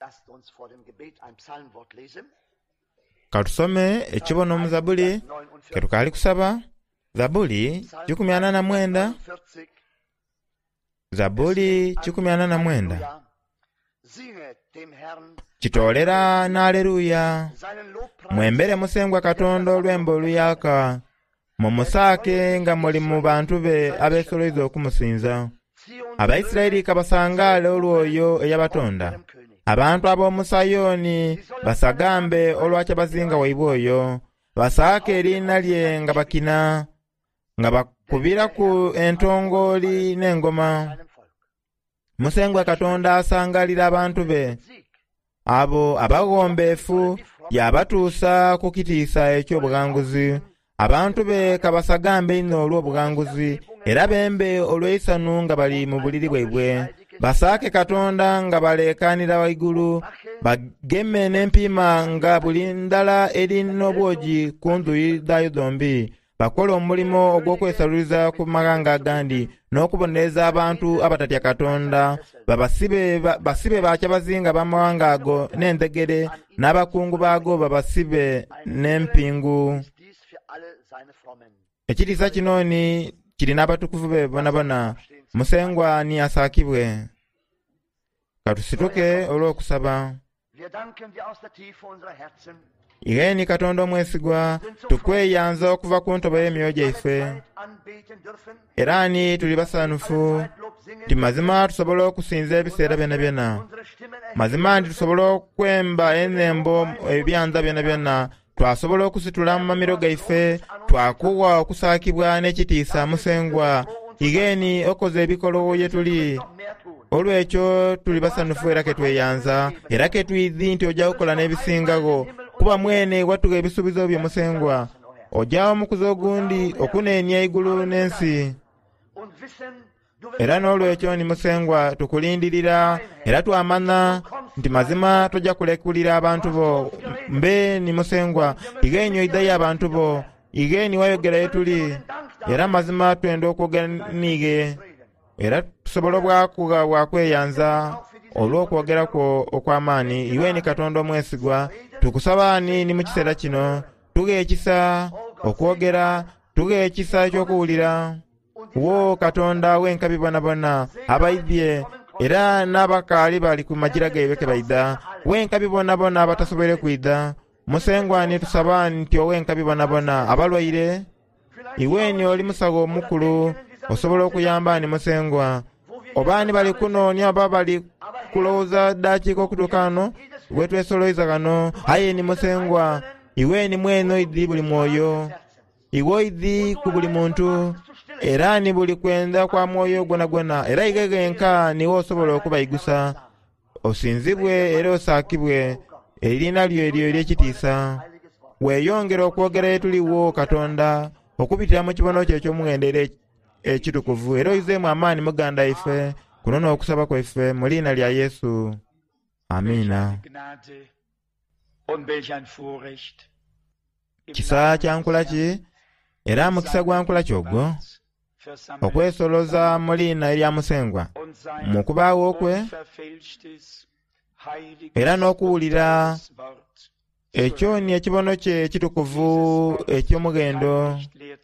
Katusome ekibono mu Zabuli ketukali kusaba Zabuli 149 Zabuli 149 kitolera na aleluya mwembere musengwa Katonda olwembo oluyaka mumusaake nga muli mu bantu be abeesoloiza okumusinza Abaisiraeli kabasangaale olwoyo eyabatonda abantu ab'omu Sayoni basagambe olwakya bazinga waibwe oyo basaake erinnya lye nga bakina nga bakubira ku entongooli n'engoma musengwa Katonda asangalira abantu be abo abagombeefu yabatuusa ku kitiisa eky'obuganguzi abantu be kabasagambe nnyo olw'obuganguzi era bembe olw'eisanu nga bali mu buliri bwaibwe basaake Katonda nga baleekaanira waigulu bageme n'empima nga buli ndala eri n'obwogi ku nduyi dhayo zombi bakola omulimo ogw'okwesaluliza ku maganga agandi n'okubonereza abantu abatatya Katonda basibe bakya bazinga b'amawanga ago n'endegere n'abakungu baago babasibe n'empingu ekitiisa kinoni kirina abatukuvu be bonabona musengwa ni asaakibwe katusituke olw'okusaba Igeni Katonda omwesigwa tukweyanza okuva ku ntobo y'emyoyo gyaife era ni tuli basanufu nti mazima tusobola okusinza ebiseera byonna byonna mazima nti tusobola okwemba ennembo ebyanza byonna byonna twasobola okusitula mu mamiro gaife twakuwa okusaakibwa n'ekitiisa musengwa Igeni okoze ebikolo ye tuli olwekyo tuli basanufu era ketweyanza era ketwizi nti ojja kukola n'ebisingago kuba mwene watuga ebisuubizo bye musengwa ojja omukuzi ogundi okuneenya igulu n'ensi era n'olwekyo ni musengwa tukulindirira era twamanya nti mazima tojja kulekulira abantu bo mbe ni musengwa Igeni oidayo abantu bo Igeni wayogera ye tuli era mazima twenda okwogera niige era tusobola bwakweyanza olw'okwogerako okw'amaani Igeni Katonda omwesigwa tukusabaani ni mu kiseera kino tuga ekisa okwogera tuga ekisa ekyokuwulira wo Katonda w'enkabi bonabona abaidye era n'abakaali bali ku magira gaibwe ke baida w'enkabi bonabona abatasobole kwida musengwani tusabaani nti ow'enkabi bonabona abalwaire Igeni oli musawo omukulu osobola okuyamba ni musengwa obaani bali kunoonya oba bali kulowooza ddakiika okutuuka kano wetwesoloiza kano aye ni musengwa Igeni mwene oidhi buli mwoyo iwe oidhi ku buli muntu era ni buli kwenda kwa mwoyo gwona gwona era igegenka niwe osobola okubayigusa osinzibwe era osaakibwe erinnya lyo eryo ery'ekitiisa weeyongera okwogera etuliwo Katonda okubitira mu kibono kyo eky'omugendera ekitukuvu era oyizeemu amaani muganda ife kuno okusaba kwaife mu linnya lya Yesu amiina kisa kya nkula ki era mukisa gwa nkula kyogwo okwesoloza mu linnya erya musengwa mu kubaawo kwe era n'okuwulira ekyoni ekibono kye ekitukuvu eky'omugendo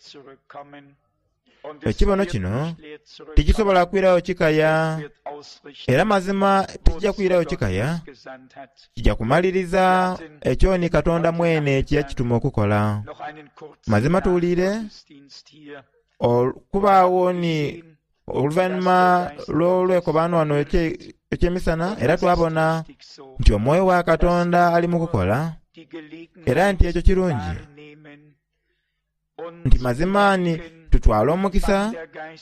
ekibono kino tikisobola kwirawo kikaya era mazima tikijja kwirawo kikaya kijja kumaliriza ekyoni Katonda mwene kye yakituma okukola mazima tuwulire okubaawo ni oluvannyuma lw'olwekobaano wano eky'emisana era twabona nti omwoyo wa Katonda ali mu kukola era nti ekyo kirungi nti mazima ni tutwala omukisa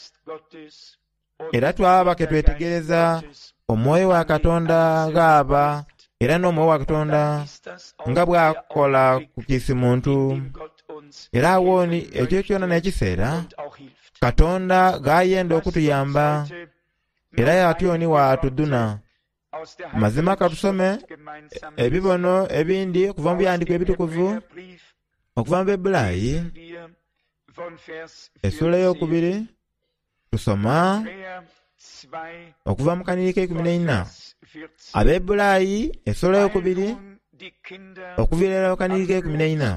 era twaba ketwetegereza omwoyo wa Katonda gaaba era n'omwoyo wa Katonda nga bw'akola ku kiisi muntu era awo ekyo kyona n'ekiseera Katonda gayenda okutuyamba era yatyoni watuduna mazima katusome ebibono ebindi okuva mu byandiiko ebitukuvu okuva mu Ebulaayi essula y'okubiri tusoma okuva mu kanirike 14 Abebulaayi essula y'okubiri okuviira ku kanirike 14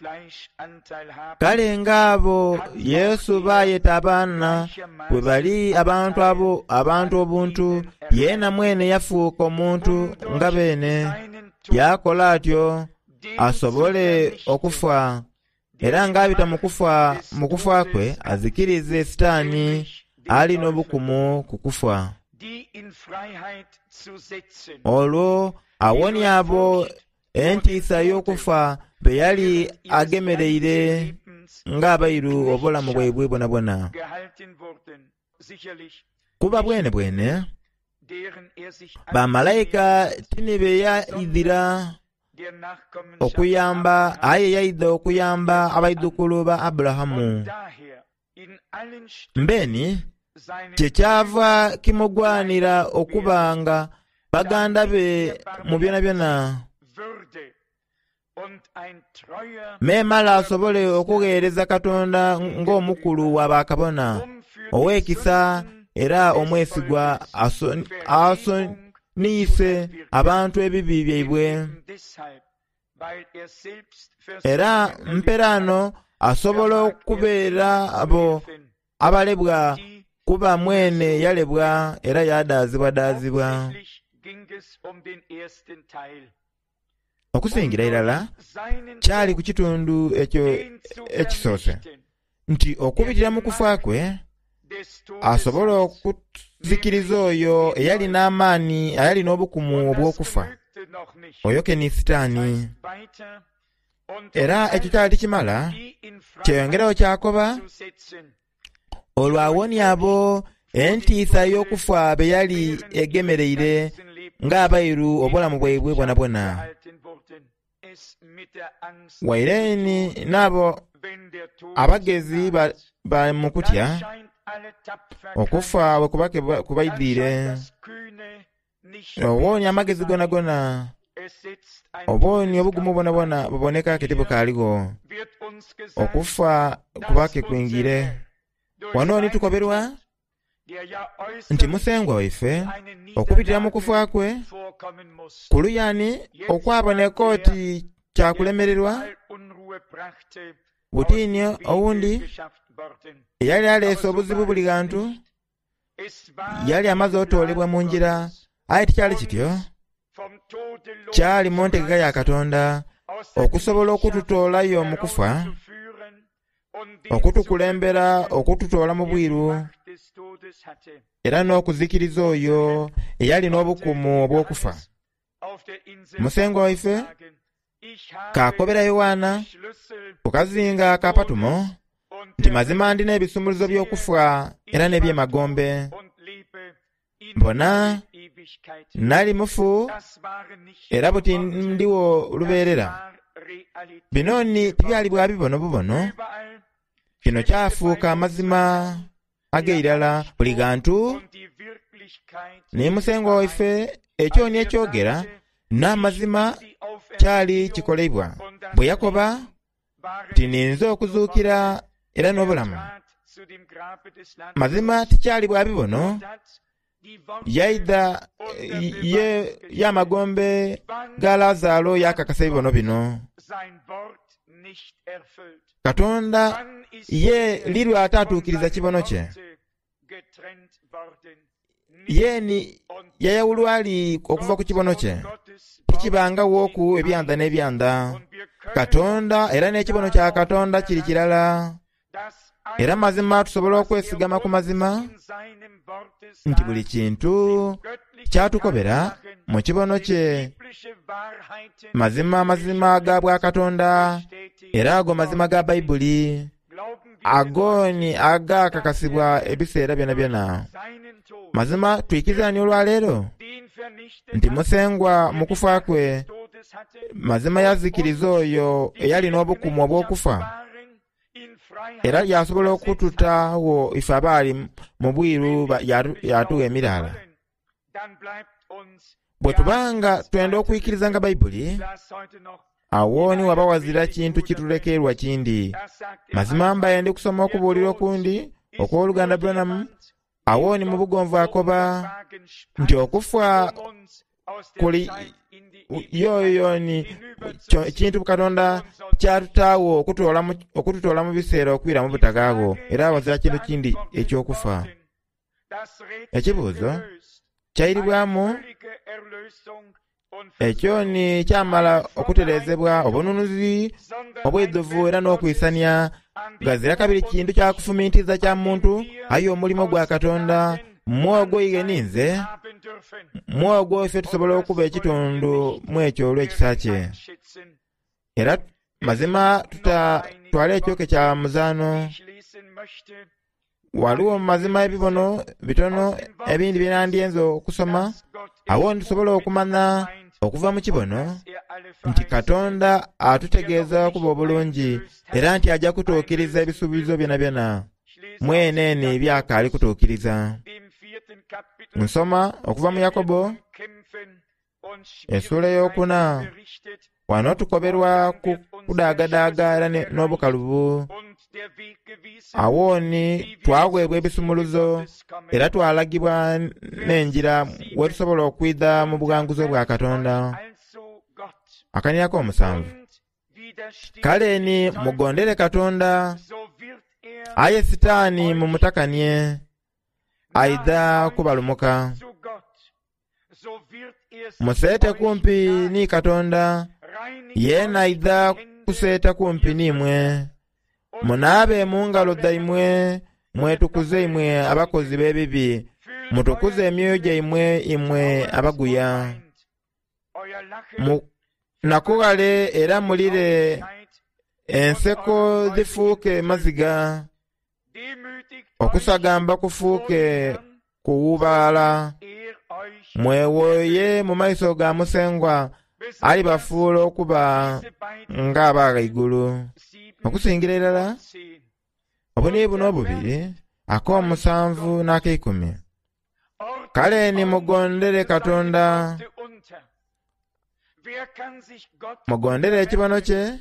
kale ng'abo Yesu baayeta abaana bwe bali abantu obuntu yeena mwene yafuuka omuntu nga beene yakola atyo asobole okufa era ng'abita mu kufa kwe azikirize Sitaani alina obukumu ku kufa olwo awonye abo entiisa y'okufa be yali agemereire ng'abayiru obulamu bwabwe bwona kuba bwene bamalayika tini be yayidira okuyamba yayidde okuyamba abaidukulu ba Abulahamu mbeni kyekyava kimugwanira okuba nga baganda be mu byona meemala asobole okuweereza Katonda ng'omukulu wa bakabona ow'ekisa era omwesigwa asoniise abantu ebibi byaibwe era mperano asobola okubeera abo abalebwa kuba mwene yalebwa era yadaazibwa okusingira irala kyali ku kitundu ekyo ekisoose nti okubitira mu kufa kwe asobola okuzikiriza oyo eyalina amaanyi ayalina obukumu obw'okufa oyo keni Sitaani era ekyo kyali kimala kyeyongerawo kyakoba olwo awonye abo entiisa y'okufa be yali egemereire ng'abayiru obulamu bwabwe bwona waireni n'abo abagezi ba mu kutya okufa bwe kubaidire obonye amagezi gona obonye obugumu bwona buboneka kati bukaaliwo okufa kubake kwingire wano nitukoberwa nti musengwa waife okubitira mu kufa kwe kuluyani okwaboneka oti kyakulemererwa butiini owundi yali aleese obuzibu buli kantu yali amaze otoolebwa mu njira aye tikyali kityo kyali mu ntegeka ya Katonda okusobola okututoolayo mu kufa okutukulembera okututoola mu bwiru era n'okuzikiriza oyo eyalina obukumu obw'okufa musengwa waife kakobera Yowaana ku kazinga ka Patumo nti mazima ndina ebisumuluzo by'okufa era n'ebyemagombe mbona nali mufu era buti ndiwo lubeerera binoni tibyali bwa bibono bubono kino kyafuuka amazima ag'eirala buli kantu naye musengwa waife ekyoni ekyogera n'amazima kyali kikolebwa bwe yakoba nti ninza okuzuukira era n'obulamu mazima tikyali bwa bibono yaida y'amagombe ga Lazaalo yakakasa ebibono bino Katonda ye lirwa atatuukiriza kibono kye yeni yayawulwa ali okuva ku kibono kye tikibangawo ku ebyanda n'ebyanda Katonda era n'ekibono kya Katonda kiri kirala era mazima tusobola okwesigama ku mazima nti buli kintu kyatukobera mu kibono kye mazima ga bwa Katonda era ago mazima ga Bayibuli agoni agakakasibwa ebiseera byona mazima twikizani olwaleero nti musengwa mu kufa kwe mazima yazikiriza oyo eyalina obukumu obw'okufa era yasobola okututawo ife abaali mu bwiru yatuwa emiraala bwe tubanga twenda okuyikiriza nga Bayibuli awo ni waba wazira kintu kitulekerwa kindi mazima mbaye ndi kusoma okubuulira okundi okw'oluganda Branham awo ni mu bugonvu akoba nti okufa kuli yoyo ni kintu Katonda kyatutaawo okututoola mu biseera okwira mu butagaago, era wazira kintu kindi ekyokufa. Ekibuuzo kyayiribwamu ekyo ni kyamala okutereezebwa obununuzi obweddovu era n'okwisania gazira kabiri kintu kyakufumiintiza kya muntu aye omulimo gwa Katonda mwogwo yigeninze mwogwo ffe tusobola okuba ekitundu mu ekyo olw'ekisa kye. Era mazima tutatwala ekyoke kya muzaano. Waliwo mazima ebibono bitono ebindi byenandyenza okusoma awo ntusobola okumanya okuva mu kibono nti Katonda atutegeeza kuba obulungi era nti ajja kutuukiriza ebisuubizo byonna byonna mweneeni byakaali kutuukiriza. Nsoma okuva mu Yakobo essula ey'okuna. Wano tukoberwa kudaagadaaga era n'obukalubu. Awo ni twaweebwa ebisumuluzo era twalagibwa n'enjira we tusobola okwidda mu buganguzi bwa Katonda. Akannya k'omusanvu. Kale ni mugondere Katonda, aye Sitaani mumutakanye aidha kubalumuka. Museete kumpi ni Katonda, yena aidha kuseeta kumpi nimwe. Munaabe mu ngalo zaimwe, mwetukuze imwe abakozi b'ebibi, mutukuze emyoyo gyaimwe imwe abaguya. Nakugale era mulire, enseko zifuuke maziga, okusagamba kufuuke kuwubaala. Mwewoye mu maiso ga musengwa alibafuula okuba ng'ab'aigulu. Okusingira erala obuni buno obubiri ak'omusanvu n'ak'ikumi. Kale ni mugondere Katonda, mugondere ekibono kye.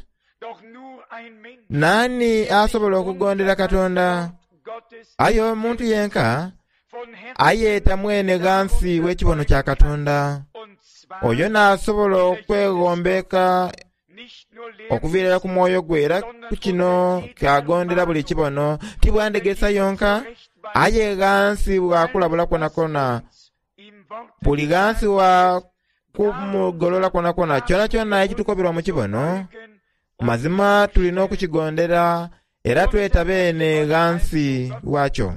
Nani asobola okugondera Katonda? Aye omuntu yenka ayeeta mwene gansi w'ekibono kya Katonda. Oyo n'asobola okwegombeka okuviirira ku mwoyo gwe era ku kino kyagondera buli kibono. Tibwandegesa yonka aye gansi bwakulabula kwonakona, buli gansi wa kumugolola kwonakona, kyona kyona ekitukoberwa mu kibono mazima tulina okukigondera era twetabe ne gansi wakyo.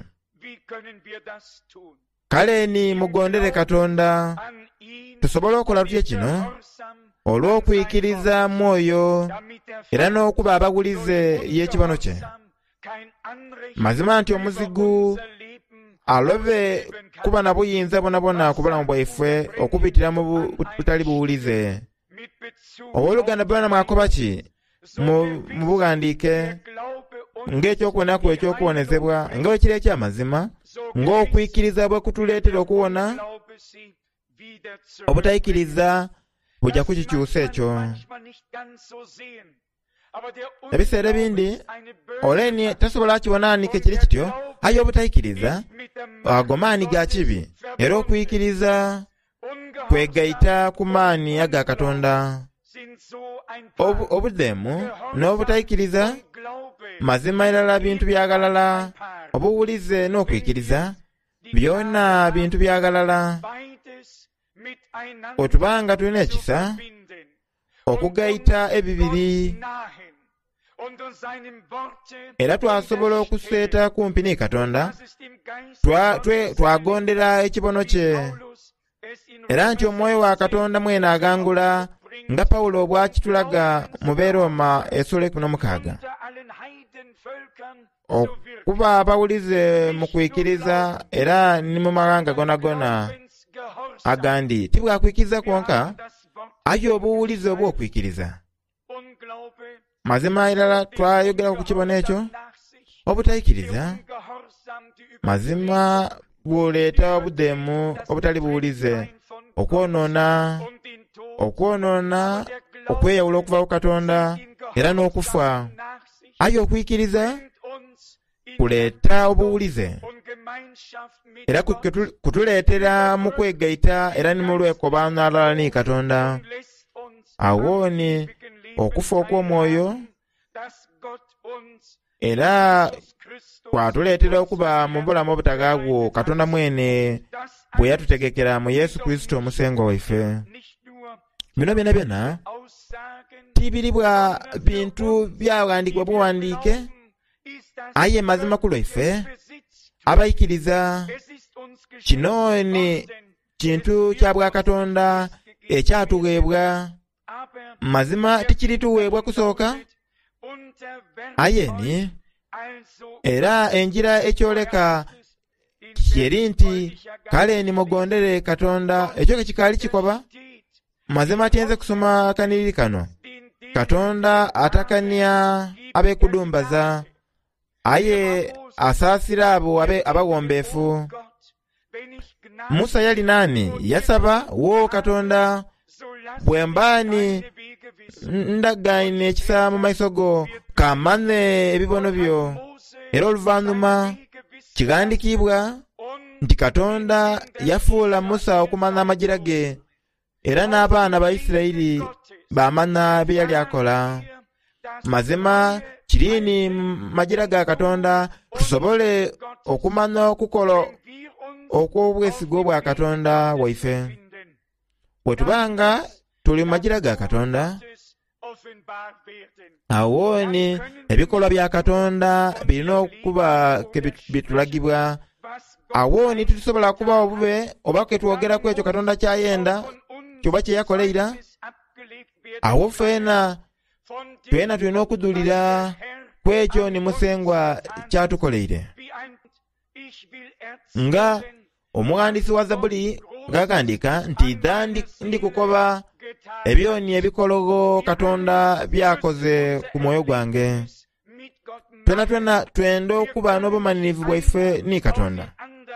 Kale ni mugondere Katonda. Tusobola okukola tutya kino? Olw'okuyikiriza mwoyo era n'okuba abagulize y'ekibono kye. Mazima nti omuzigu alobe kuba na buyinza bonabona ku bulamu bwaife okupitira mu butali buwulize. Owooluganda bwana mwakoba ki mu bugandiike ng'ekyokuwonako ekyokuwonezebwa ng'ekiro eky'amazima, ng'okuyikiriza bwe kutuleetera okuwona, obutayikiriza bujja kukikyusa ekyo. Ebiseera ebindi oleni tasobola kibonaanike kiri kityo, aye obutayikiriza ago maani ga kibi, era okuyikiriza kwegayita ku maani aga Katonda. Obudeemu n'obutayikiriza mazima erala bintu byagalala. Obuwulize n'okuyikiriza byonna bintu byagalala. Otubanga tulina ekisa okugayita ebibiri era twasobola okuseeta kumpi ni Katonda, twagondera ekibono kye, era nti omwoyo wa Katonda mwene agangula nga Pawulo bw'akitulaga mu Beeroma essula 16. Okuba abawulize mu kuyikiriza era ni mu mawanga gonagona agandi tibwakuyikiriza kwonka, aye obuwulize obw'okuyikiriza. Mazima erala twayogera ku kibono ekyo. Obutayikiriza mazima bw'oleeta obudeemu obutali buwulize, okwonoona, okweyawula okuva ku Katonda era n'okufa. Aye okuyikiriza kuleeta obuwulize era kutuleetera mu kwegaita era ne mu lwekobaana alala ni Katonda. Awo ni okufa okw'omwoyo era kwatuleetera okuba mu bulamu obutagaagwo Katonda mwene bwe yatutegekera mu Yesu Kristo omusengo waife. Bino byonna byonna tibiribwa bintu byawandiikibwa buwandiike, aye mazima ku lwaife abayikiriza. Kino ni kintu kya bwa Katonda ekyatuweebwa. Mazima tikirituweebwa kusooka, aye ni era enjira ekyoleka kyeri nti kale nimugondere Katonda. Ekyo kikali kikoba. Mazima tyenze kusoma kaniri kano. Katonda atakanya abekudumbaza, aye asaasira abo abawombeefu. Musa yali nani? Yasaba, wo Katonda, bwe mbaani ndagaine ekisa mu maiso go, kamane ebibono byo. Era oluvannyuma kigandikibwa nti Katonda yafuula Musa okumanya amagira ge, era n'abaana ba Isirayiri bamanya bye yali akola. Mazima kirini magira ga Katonda tusobole okumanya okukola okw'obwesigo bwa Katonda waife. Bwe tubanga tuli mu magira ga Katonda, awo ni ebikolwa bya Katonda birina okuba bitulagibwa. Awo ni tusobola kuba obube oba ketwogera ku ekyo Katonda kyayenda kyoba kye yakoleera. Awo fena tulina okudulira ku ekyo ni musengwa kyatukoleire. Nga omuwandiisi wa Zabuli ng'agandika nti dda ndikukoba ebyoni ebikologo Katonda byakoze ku mwoyo gwange. Twena twenda okuba n'obumanyirivu bwaife ni Katonda.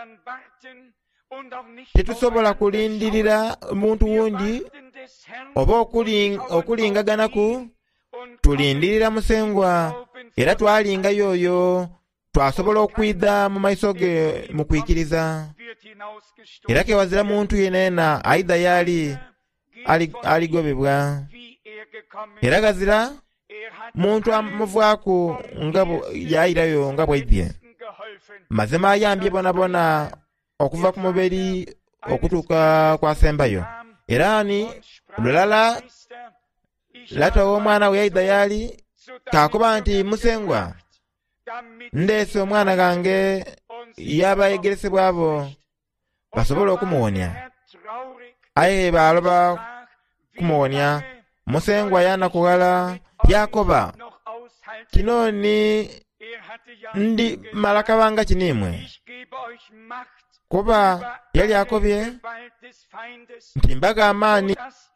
Tetusobola kulindirira muntu wundi oba okulingaganaku. Tulindirira musengwa era twalinga yoyo twasobola okwidda mu maiso ge mu kwikiriza. Era kewazira muntu yenena aidha yali aligobebwa. Era gazira muntu amuvaaku nga yayirayo nga bwaidye. Mazima ayambye bonabona okuva ku mubiri okutuuka kwasembayo. Era ni lulala lata w'omwana we yayidha yali kakuba nti musengwa ndeese omwana gange yabayegeresebwa abo basobola okumuwonya. Aye baloba kumuwonya. Musengwa yanakugala Yakoba kino ni ndi malakabanga kinimwe kuba yali akobye nti mbaga amaani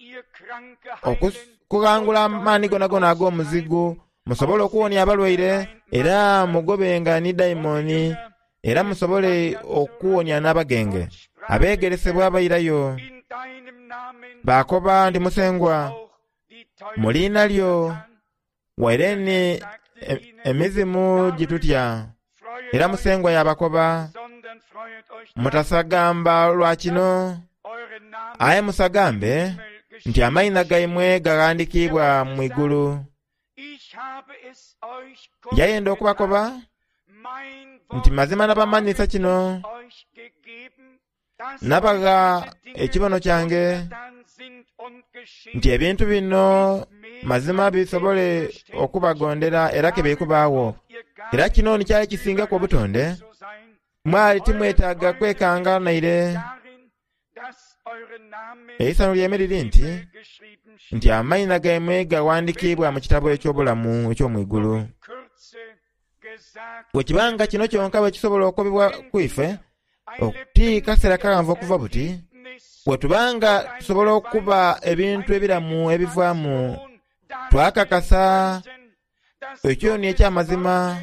okukangula amaani gona ag'omuzigo musobole okuwonya abalwaire era mugobenga ni dayimoni era musobole okuwonya n'abagenge abeegeresebwa abayirayo. Bakoba nti musengwa mulina lyo waireni emizimu gitutya era musengwa yabakoba. Mutasagamba lwa kino, aye musagambe nti amayina gaimwe gagandikibwa mu igulu. Yayenda okubakoba nti mazima nabamanyisa kino nabaga ekibono kyange nti ebintu bino mazima bisobole okubagondera era kebekubaawo. Era kino ni kyali kisingaku obutonde. Mwali timwetaaga kwekanga naire. Eisano lyeme liri nti amayina gaimwe gawandikibwa mu kitabo eky'obulamu eky'omwigulu. Wekibanga kino kyonka bwe kisobola okubibwa kwife okuti kaseera kaganvu okuva buti wetubanga tusobola okuba ebintu ebiramu ebivaamu twakakasa ekyo ni ekyamazima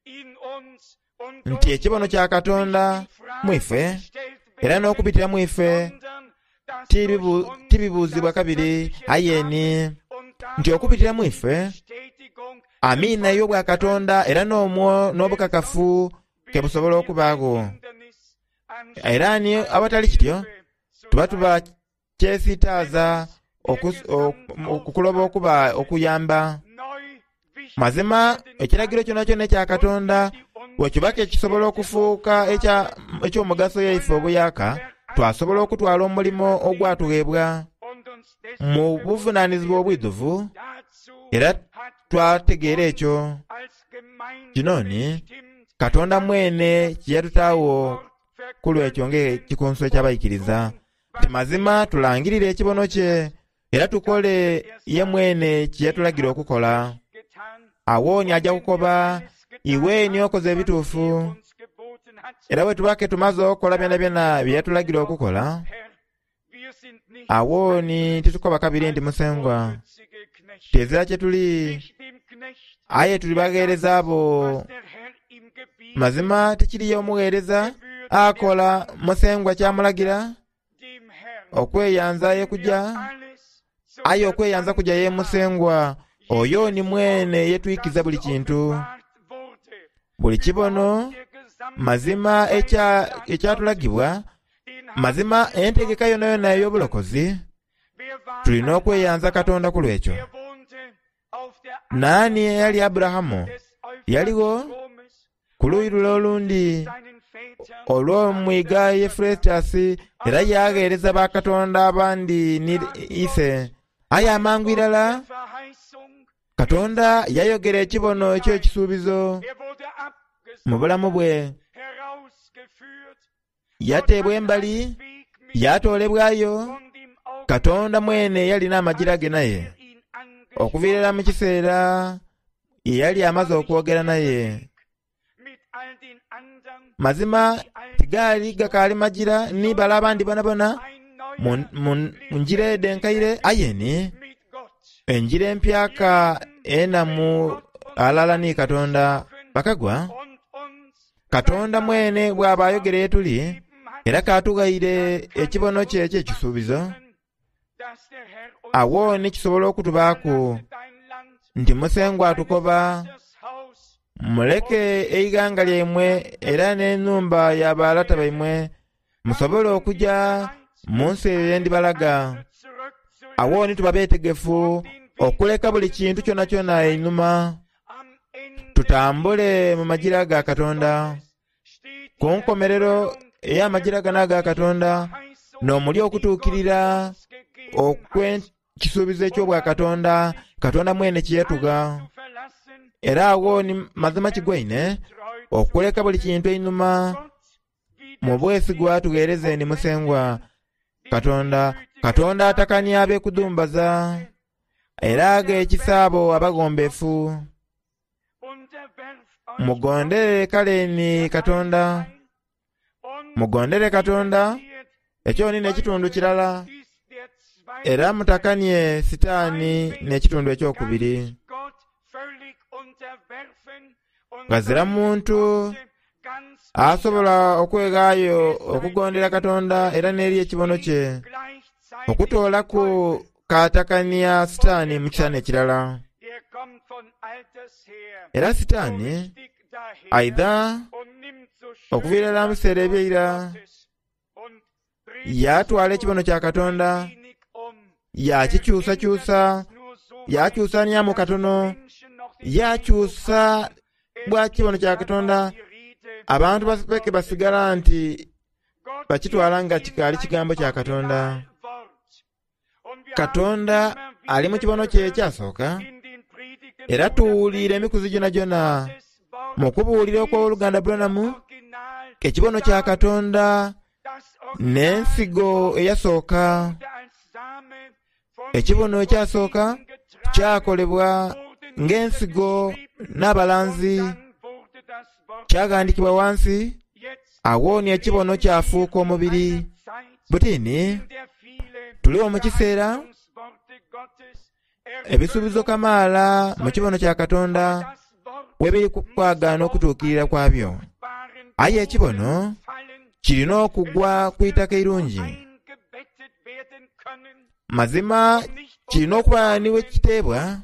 nti ekibono kya Katonda mwife era n'okubitira mwife tibibuuzibwa kabiri ayeni nti okubitira mwife amiina y'obwa Katonda era n'omwo n'obukakafu ke busobola okubaago. era ni awatali kityo tuba kyesiitaaza okukuloba okuba okuyamba. Mazima ekiragiro kyonna kyonna ekya Katonda wekibaka ekisobola okufuuka ekyomugaso yaife obuyaka, twasobola okutwala omulimo ogwatuweebwa mu buvunaanyizibwa obwiduvu, era twategeera ekyo kinooni Katonda mwene kyeyatutaawo ku lwekyo ng'ekikonso ekyabayikiriza. Mazima tulangirire ekibono kye era tukole ye mwene kyeyatulagira okukola. Awooni ajja kukoba iwe ni okoze ebituufu, era bwe tubake tumaze okukola byonna byonna bye yatulagira okukola, awooni titukoba kabiri ndi musengwa. Tezera kye tuli, aye tuli bageereza abo. Mazima tekiriyo omuweereza akola musengwa kyamulagira okweyanza ye kujja, aye okweyanza kujja ye musengwa oyo ni mwene yetwikiza buli kintu, buli kibono. Mazima ekyatulagibwa, mazima entegeka yonna yonna ey'obulokozi tulina okweyanza Katonda ku lwekyo. Naani eyali Aburahamu? Yaliwo ku luuyi lule olundi olw'omwiga Yefurotasi, era yageereza bakatonda abandi ni Ise. Aye amangu irala Katonda yayogera ekibono eky'ekisuubizo mu bulamu bwe. Yateebwa embali, yatoolebwayo. Katonda mwene yalina amagira ge naye okuviirira mu kiseera yali amaze okwogera naye. Mazima tigaali gakaali magira ni bala abandi bonabona mu njira edenkaire, ayeni enjira empyaka enamu alala ni Katonda bakagwa. Katonda mwene bw'aba ayogera tuli, era katugayire ekibono kye eky'ekisuubizo, awo ni kisobola okutubaako nti musengwa atukoba, muleke eiganga lyemmwe era n'ennumba y'abalata bammwe musobole okujja mu nsi eyo yendibalaga. Awo ni tuba beetegefu okuleka buli kintu kyonna kyonna einuma, tutambule mu magira ga Katonda. Ku nkomerero ey'amagira gano aga Katonda n'omuli okutuukirira okw'ekisuubizo eky'obwa Katonda, Katonda mwene kiyetuga. Era awo ni mazima kigwaine okuleka buli kintu einuma mu bwesigwa tugeereze ndi musengwa Katonda. Katonda atakanya ab'ekudumbaza era ag'ekisaabo abagombefu. Mugondere kale ni Katonda, mugondere Katonda, ekyo ni n'ekitundu kirala, era mutakanye Sitaani n'ekitundu ekyokubiri. Gazira muntu asobola okwegaayo okugondera Katonda era n'eri ekibono kye, okutoolaku katakania Sitaani mu kisana ekirala. Era Sitaani aidha okuviirira mu biseera eby'era yatwala ekibono kya Katonda, yakikyusakyusa, yakyusanyamu katono, yakyusa bwa kibono kya Katonda. Abantu basipeke basigala nti bakitwala nga kikaali kigambo kya Katonda. Katonda ali mu kibono kye ekyasooka, era tuwulire emikuzi gyonna gyonna mu kubuulira okw'oluganda Branamu, ekibono kya Katonda n'ensigo eyasooka. Ekibono ekyasooka kyakolebwa ng'ensigo n'abalanzi, kyagandikibwa wansi, awo ni ekibono kyafuuka omubiri. Butini tuliwo mu kiseera ebisuubizo kamaala mu kibono kya Katonda webiri kwagaana okutuukirira kwabyo. Aye ekibono kirina okugwa ku itaka irungi. Mazima kirina okuba niwe kiteebwa,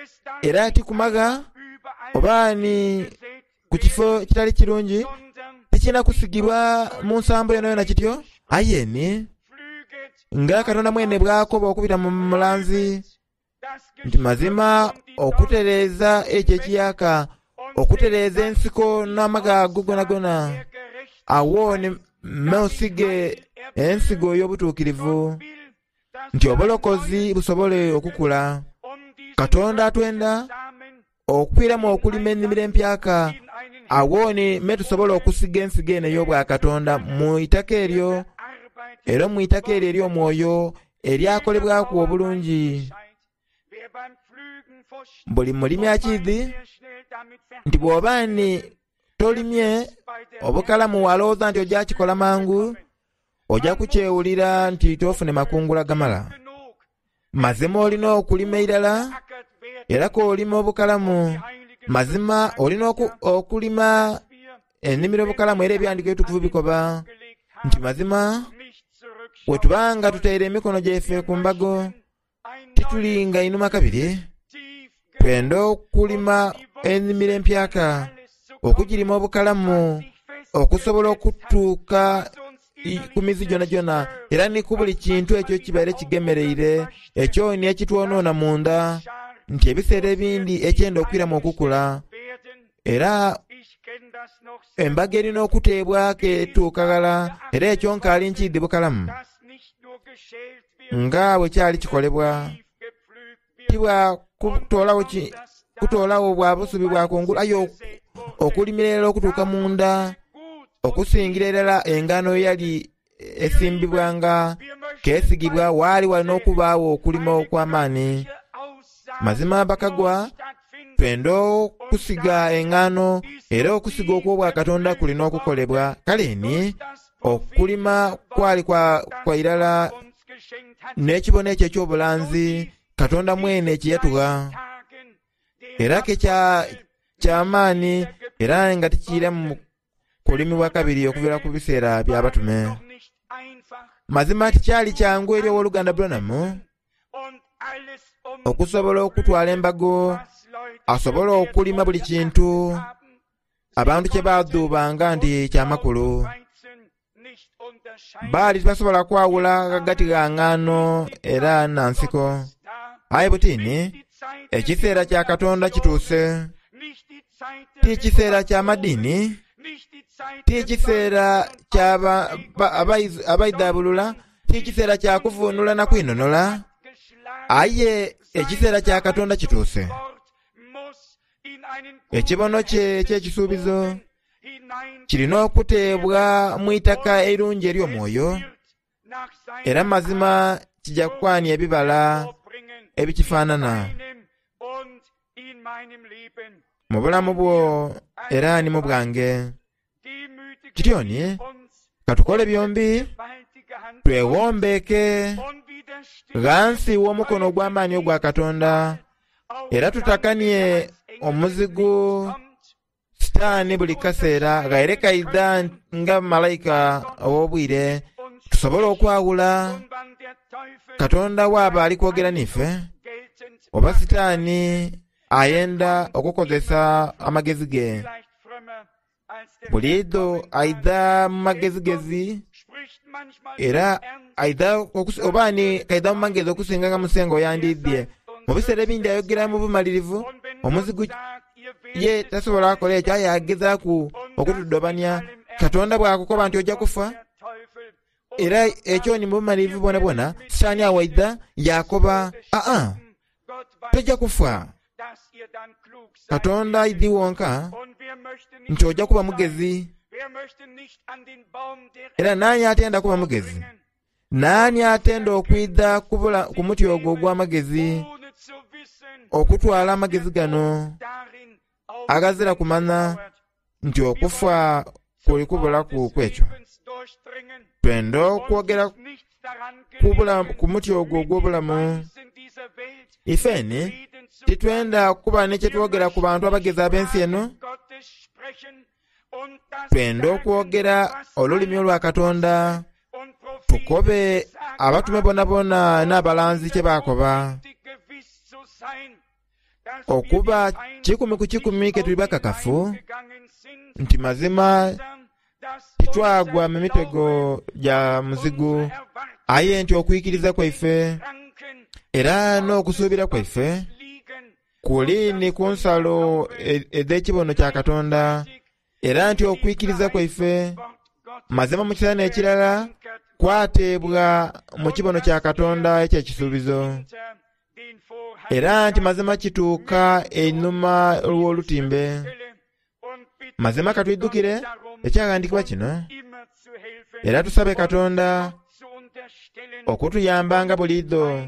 era tikumaga oba ni ku kifo kitali kirungi, tekirina kusigirwa mu nsambo yona yona kityo. Ayeni nga Katonda mwene bw'akoba okubita mu mulanzi nti mazima okutereeza ekyo ekiyaka, okutereeza ensiko n'amagaago gonagona, awo ne meosige ensigo y'obutuukirivu, nti obulokozi busobole okukula. Katonda atwenda okwiramu okulima ennimiro empyaka, awo ne tusobola okusiga ensigo eno ey'obwa Katonda mu itaka eryo, era mu itaka eryo ery'omwoyo eryakolebwaku obulungi. Buli mulimi akiidhi nti bw'oba ni tolimye obukalamu walowooza nti ojja kikola mangu, ojja kukyewulira nti toofune makungula gamala. Mazima olina okulima irala, era k'olima obukalamu, mazima olina okulima ennimiro obukalamu, era ebyandiko ebitukuvu bikoba nti mazima bwe tubanga tuteera emikono gyaffe ku mbago titulinga inuma kabiri, twenda okulima ennimiro empyaka, okugirima obukalamu, okusobola okutuuka ku mizi gyona gyona, era ni ku buli kintu ekyo kibaire kigemereire ekyoni ekitwonoona munda, nti ebiseera ebindi ekyenda okwiramu okukula, era embaga erina okuteebwako etuukagala, era ekyo nkaali nkiiddi bukalamu nga bwe kyali kikolebwa. Tibwa kutoolawo bwa busubi bwa kungulu, ayo okulimira era okutuuka munda, okusingira erala engano yali esimbibwanga keesigibwa, waali walina okubaawo okulima okw'amaanyi. Mazima bakagwa twenda okusiga engano, era okusiga okw'obwa Katonda kulina okukolebwa. Kale ni okulima kwali kwa irala n'ekibono ekyo eky'obulanzi Katonda mwene ekiyatuwa, era ke ky'amaanyi, era nga tikiira mu kulimibwa kabiri okuviira ku biseera by'abatume. Mazima tikyali kyangu eri ow'oluganda Branham okusobola okutwala embago, asobola okulima buli kintu abantu kye baadhuubanga nti kyamakulu. Baali tebasobola kwawula kagati ga ngano era nansiko. Aye butini ekiseera kya Katonda kituuse, ti kiseera kya madini, ti kiseera ky'abaidabulula, ti kiseera kya kuvuunula na kwinonola. Aye ekiseera kya Katonda kituuse. Ekibono kye eky'ekisuubizo kirina okuteebwa mu itaka erungi ery'omwoyo, era mazima kijja kukwania ebibala ebikifaanana mu bulamu bwo era ni mu bwange. Kityoni katukole byombi, twewombeeke ghansi w'omukono ogw'amaanyi ogwa Katonda, era tutakanye omuzigu Sitaani buli kaseera gaire kaida nga malayika ow'obwire, tusobole okwawula Katonda waaba ali kwogera niffe, oba Sitaani ayenda okukozesa amagezi ge. Buliido aida mu magezigezi, era aida obaani kaida mu magezi okusinga nga musengo yandiidye. Mu biseera ebindi ayogera mu bumalirivu, omuzigu ye tasobola akola ekyo, aye agezaaku okutudobanya. Katonda bw'akukoba nti ojja kufa, era ekyo ni mu bumalirivu bwona bwona, Sitaani awaida yakoba, tojja kufa. Katonda idi wonka nti ojja kuba mugezi. Era naani atenda kuba mugezi? Naani atenda okwidda ku muti ogwo ogw'amagezi, okutwala amagezi gano agazira kumanya nti okufa kuli kubulaku kwekyo? Twenda okwogera ku muti ogwo ogw'obulamu. Ifeeni titwenda kuba ne kye twogera ku bantu abagezi ab'ensi eno. Twenda okwogera olulimi olwa Katonda, tukobe abatume bonna bonna n'abalanzi kye baakoba, okuba 10 ku 10 ke tuli bakakafu nti mazima titwagwa mu mitego gya muzigu, aye nti okuyikiriza kwaife era n'okusuubira kwaife kuli ni ku nsalo ez'ekibono kya Katonda, era nti okuyikiriza kwaife mazima mu kiseera ekirala kwateebwa mu kibono kya Katonda eky'ekisuubizo, era nti mazima kituuka ennyuma lw'olutimbe. Mazima katwiddukire ekyawandiikibwa kino, era tusabe Katonda okutuyambanga buliido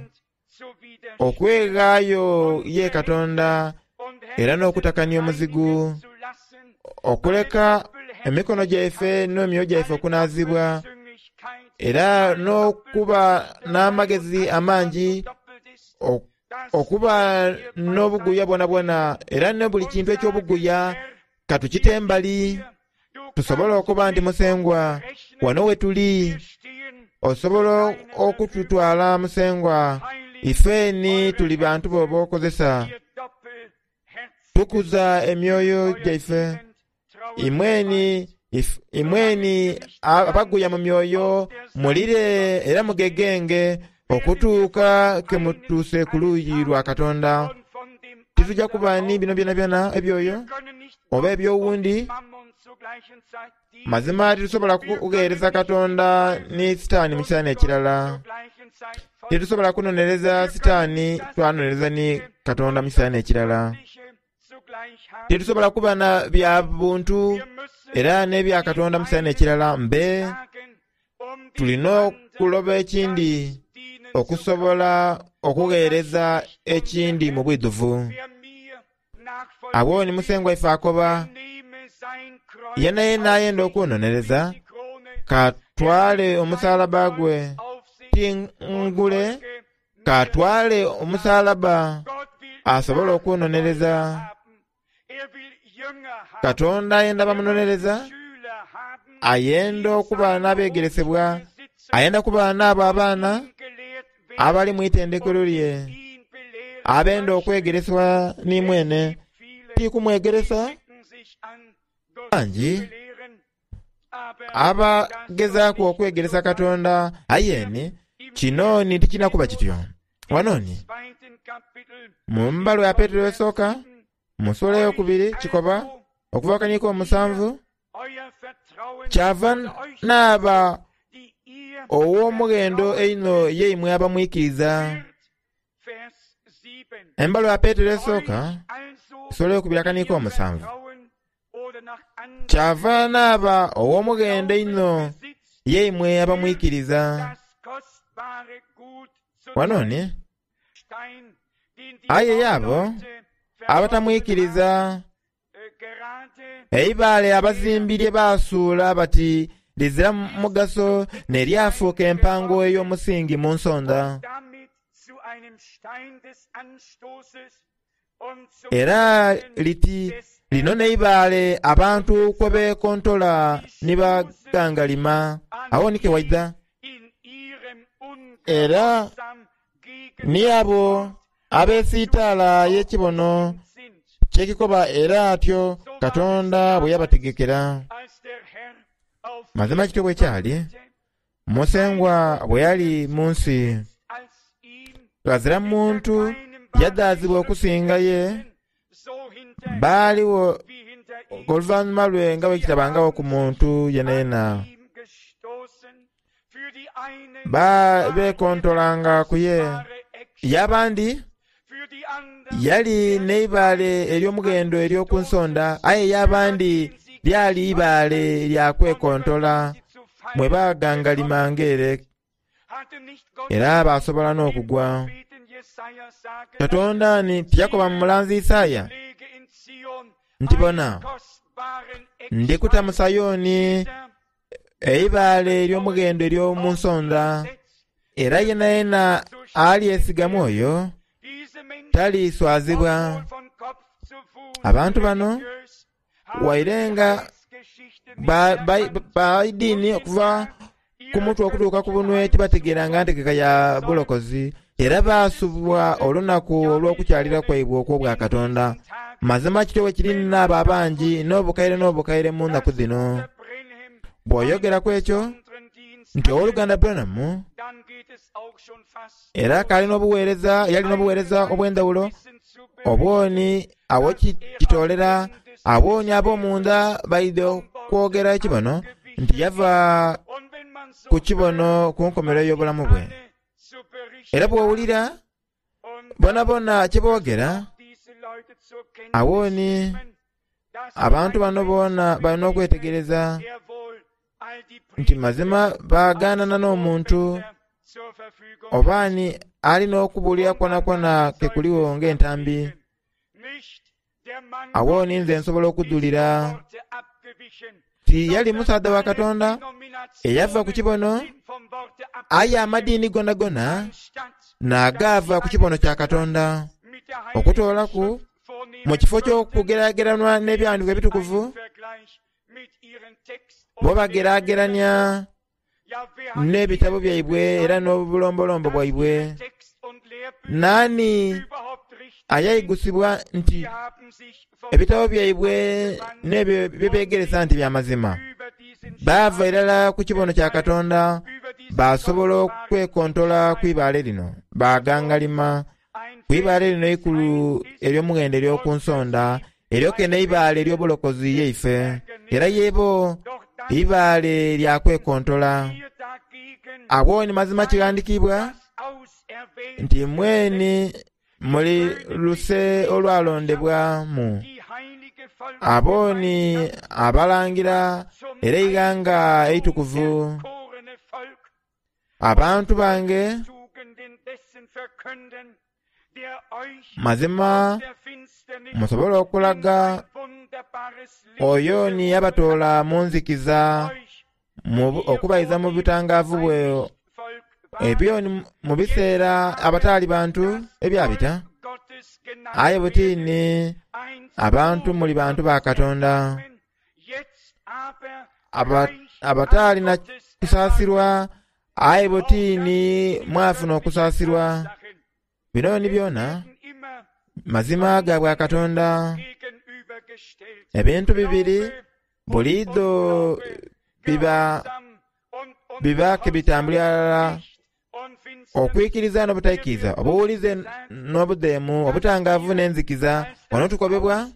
okwegaayo ye Katonda, era n'okutakanya omuzigu, okuleka emikono gyaife n'emyoyo gyaife okunaazibwa, era n'okuba n'amagezi amangi, okuba n'obuguya bwona era ne buli kintu eky'obuguya katukitembali, tusobole okuba nti musengwa wano we tuli, osobola okututwala musengwa, ifeeni tuli bantu booba okozesa, tukuza emyoyo gyaife, imweni abaguya mu myoyo mulire era mugegenge okutuuka ke mutuuse ku luuyi lwa Katonda. Titujja kuba ni bino byona ebyoyo oba ebyowundi. Mazima titusobola kugeereza Katonda ni sitaani mu kiseera ekirala. Titusobola kunonereza sitaani twanonereza ni Katonda mu kiseera ekirala. Titusobola kuba na bya buntu era n'ebya Katonda mu kiseera ekirala. Mbe tulina okuloba ekindi okusobola okugeereza ekindi mu bwiduvu. Abo ni musengwa ife akoba yenaye nayenda okwononereza, katwale omusalaba gwe tingule, katwale omusalaba asobola okwononereza. Katonda ayenda bamunonereza, ayenda okuba n'abeegeresebwa, ayenda kuba n'abo abaana abali mu itendekero lye, abenda okwegeresebwa ni mwene, tikumwegeresa bangi abagezaako okwegeresa Katonda, ayeni kino tikinakuba kityo. Wanoni mu mbalo ya Petero esooka mu sula ey'okubiri kikoba okuva akaniiko 7 kyava n'aba ow'omugendo eino yeimwe abamwikiriza. Embalo ya Petero esooka sula ey'okubiri akaniiko 7 kyava n'aba ow'omugendo eino yeimwe abamwikiriza. Wanoni aye yabo abatamwikiriza, eibale abazimbirye basuula bati lizira mugaso ne lyafuuka empango ey'omusingi mu nsonda, era liti lino neibale abantu kwe beekontola ni bagangalima. Awo nike waida era ni abo abeesiitaala y'ekibono ky'ekikoba, era atyo Katonda bwe yabategekera. Mazima kityo bwe kyali musengwa bwe yali mu nsi, lwazira muntu yaddaazibwa okusinga ye, baaliwo oluvannyuma lwe nga bwe kitabangawo ku muntu yenayena, beekontolanga ku ye. Y'abandi yali neibale ery'omugendo ery'oku nsonda, aye y'abandi lyali ibale lya kwekontola mwe bagangalimanga era basobola n'okugwa. Katonda tiyakoba mu mulanzi Isaaya nti bona ndikuta mu Sayoni eibale ery'omugendo ery'omu nsonda, era yenayena alyesigamu oyo taliswazibwa. Abantu bano wairenga baidiini okuva ku mutwe okutuuka ku bunwe tibategeeranga ntegeka ya bulokozi, era baasubwa olunaku olw'okukyalira kwaibwe okw'obwa Katonda. Mazima kityo bwe kiri n'abo abangi n'obukaire mu nnaku zino. bw'oyogera ku ekyo nti owooluganda Branham era yalina obuweereza obw'endawulo, obwoni abo kitolera, abwoni ab'omunda baidde okwogera ekibono nti yava ku kibono ku nkomerero y'obulamu bwe. Era bw'owulira bonabona kye boogera, abwoni abantu bano boona balina okwetegereza nti mazima baagaanana n'omuntu obaani alina okubuulira kwona ke kuliwo ng'entambi. Awoni nze nsobola okuddulira ti yali musaada wa Katonda eyava ku kibono, aye amadiini gonna n'agaava ku kibono kya Katonda okutoolaku mu kifo ky'okugeraageranwa n'ebyawandiikibwa ebitukuvu, bo bageraageranya n'ebitabo byaibwe era n'obulombolombo bwaibwe. Naani ayayigusibwa nti ebitabo byaibwe n'ebyo byebeegeresa nti by'amazima? Baava erala ku kibono kya Katonda, basobola okwekontola kw'ibaale lino, baagangalima kw'ibaale lino ikulu ery'omugendo ery'oku nsonda, eryokenda ibaale ery'obulokozi yeife, era yeebo ibaale lyakwekontola. Abwoni mazima kigandikibwa nti mweni muli luse olwalondebwamu, aboni abalangira era iganga eitukuvu, abantu bange mazima musobola okulaga oyo ni yabatoola mu nzikiza okubayiza mu butangaavu bwe ebyo mu biseera abataali bantu ebyabita. Aye butiini abantu muli bantu ba Katonda, abataali na kusaasirwa, aye butiini mwafuna okusaasirwa. Bino ni byona mazima ga bwa Katonda. Ebintu bibiri buliido biba kebitambulira okwikiriza n'obutayikiriza, obuwulize n'obudeemu, obutangaavu n'enzikiza. Wano tukobebwa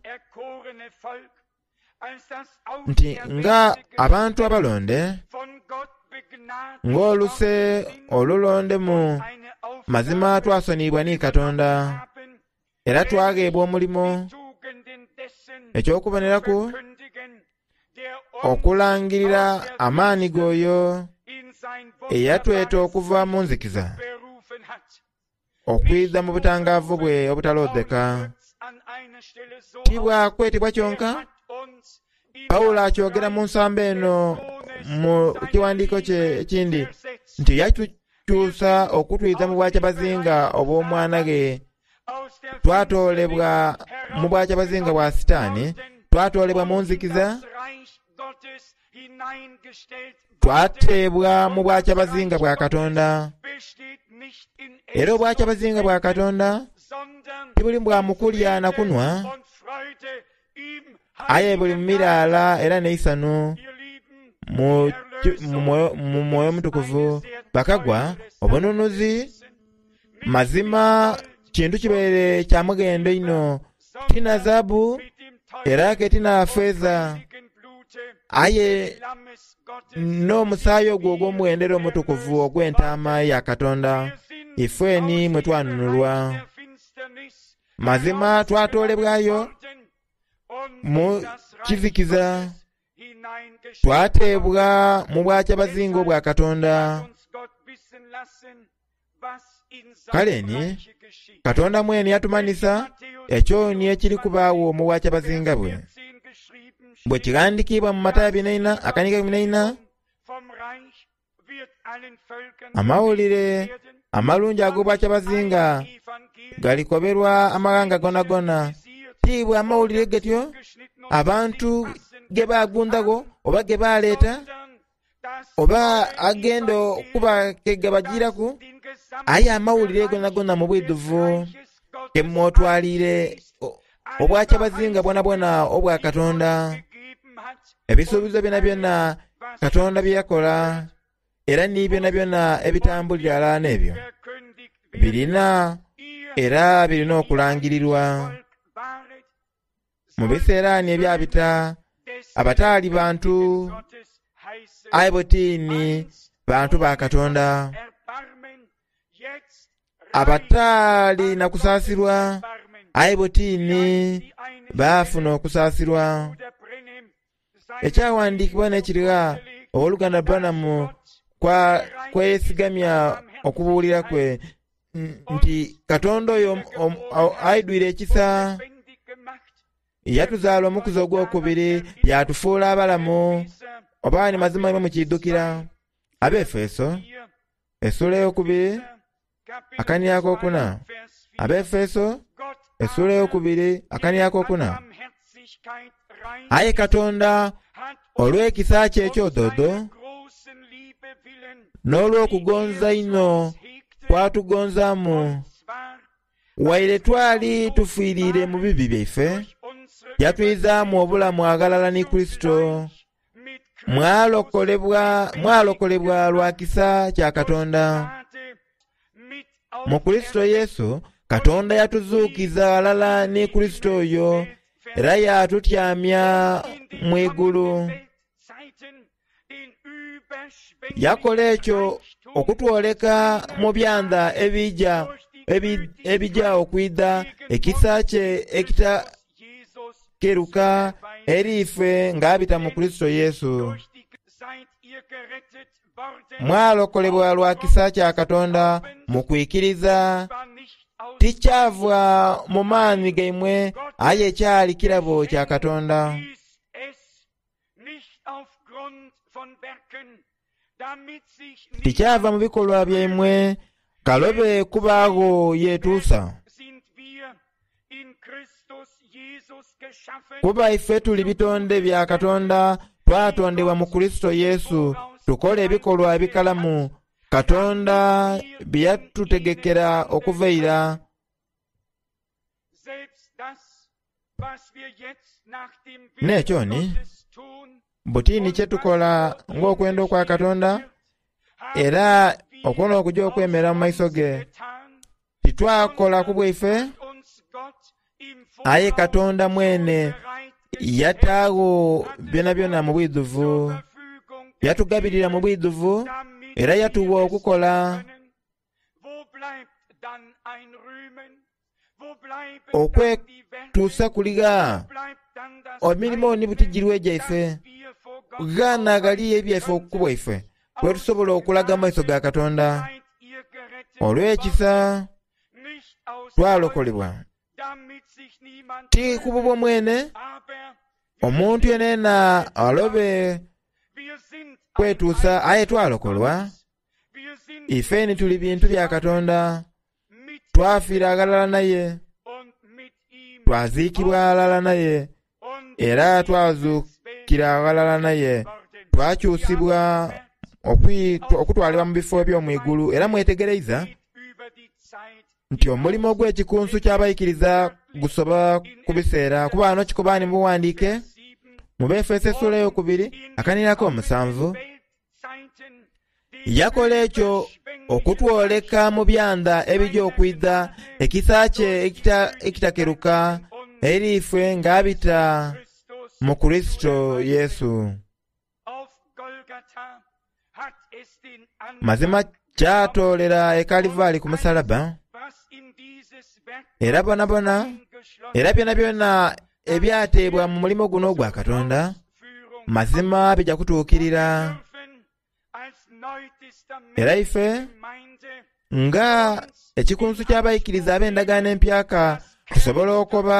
nti nga abantu abalonde, ng'oluse olulondemu, mazima twasonibwa ni Katonda era twageebwa omulimo eky'okuboneraku okulangirira amaani g'oyo eyatweta okuva mu nzikiza okwiza mu butangaavu bwe obutaloodeka. Tibwakwetibwa kyonka, Pawulo akyogera mu nsamba eno mu kiwandiiko kye ekindi nti yatukyusa okutwiza mu bwakyabazinga obw'omwana ge. Twatoolebwa mu bwakyabazinga bwa Sitaani, twatoolebwa mu nzikiza, twateebwa mu bwakyabazinga bwa Katonda. Era obwakyabazinga bwa Katonda tibuli bwa mukulya na kunwa, aye buli mu miraala era n'eisano mu mwoyo mutukuvu. Bakagwa obununuzi mazima kintu kibeere kya mugendo ino, tina zaabu era ke tina feeza, aye n'omusaayi ogwo ogw'omuwendera omutukuvu ogw'entaama ya Katonda ifeeni mwe twanunulwa. Mazima twatoolebwayo mu kizikiza, twateebwa mu bwakyabazinga obwa Katonda. Kale ni Katonda mwene yatumanisa ekyoni ekiri kubaawo mu bwakyabazinga bwe, bwe kigandikibwa mu Matayo 24 akanika 14. Amawulire amalungi ag'obwakyabazinga galikoberwa amawanga gonna. Tibwa amawulire getyo abantu ge baagundago oba ge baaleeta oba agenda okuba ke gabagiraku, aye amawulire gonna mu bwidduvu ke mwotwalire obwakyabazinga bwona obwa Katonda. Ebisuubizo byonna Katonda bye yakola, era ni byonna byonna ebitambulira alaana ebyo birina era birina okulangirirwa. Mu biseeraani ebyabita abataali bantu aibotiini bantu ba Katonda, abataali na kusaasirwa aibotiini baafuna okusaasirwa. Ekyawandiikibwa n'ekiriga owooluganda Branham kweyesigamya okubuulira kwe nti Katonda oyo aidwire ekisa, yatuzaala omukuzi ogwokubiri, yatufuula abalamu. Oba ni mazima imwe mukiddukira? Abefeso essula ey'okubiri akanya ak'okuna. Abefeso essula ey'okubiri akanya ak'okuna. Aye Katonda olw'ekisa kye ekyododo n'olw'okugonza ino kwatugonzaamu, waire twali tufiiriire mu bibi byaffe, yatuyizaamu obulamu agalala ne Kristo. Mwalokolebwa lwa kisa kya Katonda. Mu Kristo Yesu Katonda yatuzuukiza alala ne Kristo oyo, era yatutyamya mu igulu. Yakola ekyo okutwoleka mu byanda ebijja okwidda ekisa kye ekitakeruka eri ffe ng'abita mu Kristo Yesu. Mwalokolebwa lwa kisa kya Katonda mu kwikiriza, tikyava mu maanyi gammwe, aye ekyali kirabo kya Katonda. Tikyava mu bikolwa byammwe, kalobe kubaawo yeetuusa. Kuba iffe tuli bitonde bya Katonda, twatondebwa mu Kristo Yesu tukola ebikolwa ebikalamu Katonda bye yatutegekera okuveera. N'ekyoni butiini kye tukola ng'okwenda okwa Katonda, era okwona okujja okwemera mu maiso ge, titwakola ku bwaife, aye Katonda mwene yataawo byonna byonna mu bwiduvu, yatugabirira mu bwiduvu, era yatuwa okukola. Okwetuusa kuliga emirimu ni butijjirwe gyaife, gaana gali ebyaife okukubwa ife, kwe tusobola okulaga mu maiso ga Katonda. Olw'ekisa twalokolebwa, ti ku bubwo mwene, omuntu yenna alobe kwetuusa, aye twalokolwa. Ife ni tuli bintu bya Katonda, twafiira agalala naye, twaziikibwa alala naye, era twazuukira agalala naye, twakyusibwa okutwalibwa mu bifo by'omu igulu. Era mwetegereza nti omulimu ogw'ekikunsu ky'abayikiriza gusoba ku biseera, kuba wano kikobaani mu buwandiike mu Befeso essula ey'okubiri akanirako 7. Yakola ekyo okutwoleka mu byanda ebijja okwidda ekisa kye ekitakeruka eri ffe ng'abita mu Kristo Yesu. Mazima kyatoolera e Kalivaali ku musalaba, era byonna byonna ebyateebwa mu mulimu guno ogwa Katonda, mazima bijja kutuukirira. Era ife nga ekikunsu ky'abayikiriza ab'endagaano empyaka tusobola